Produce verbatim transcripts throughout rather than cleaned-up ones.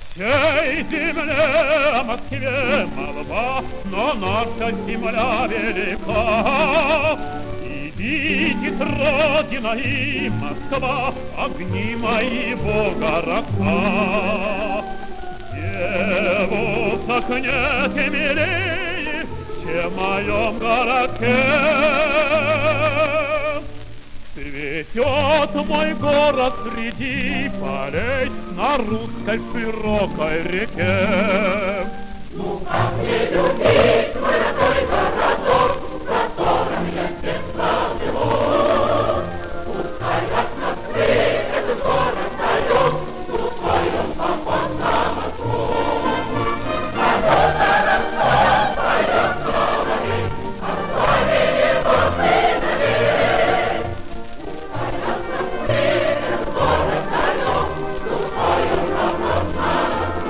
Всей земле Москве молва, но наша земля велика. И видит Родина и Москва огни моего городка. Девушек нет и милее, чем в моем городке. Цветет мой город среди полей на русской широкой реке. Ну как не любить мой родной городок, в котором я с детства живу? Пускай от Москвы этот город далек, душой он похож на Москву. Народа Ростов поет новый, а в славе его сыновей. Пускай от Москвы этот город далек, душой он похож на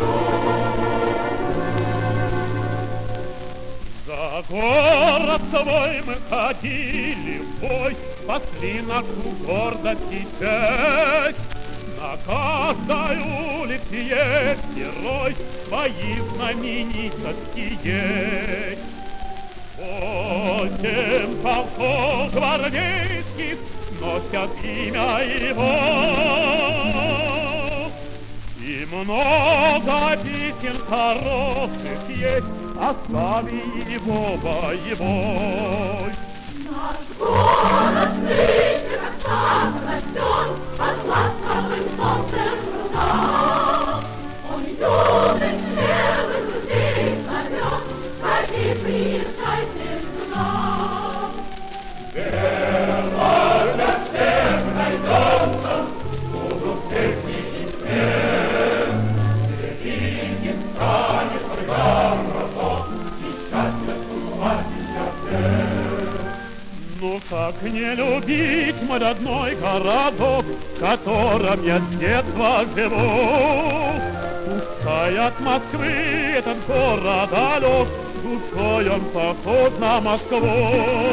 Москву. За город свой мы ходили в бой, спасли нашу гордость и честь. На каждой улице есть герой, свои знаменитости есть. Восемь полков гвардейских носят имя его, и много песен хороших есть о славе его боевой. Наш город нынче как сад растет под ласковым солнцем труда. Он юных смелых людей зовет, ходи, приезжайте сюда. Верно для всех найдется, будут песни и смех. Среди станет врагам ростов, и счастье суммать сердце. Ну как не любить мой родной городок, в котором я с детства живу? Пускай от Москвы этот город далек, душой он похож на Москву.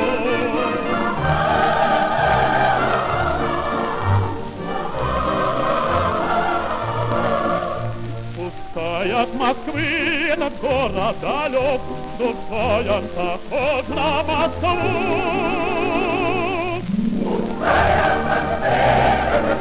Пускай от Москвы этот город далек, душой он похож на Москву. Пускай от Москвы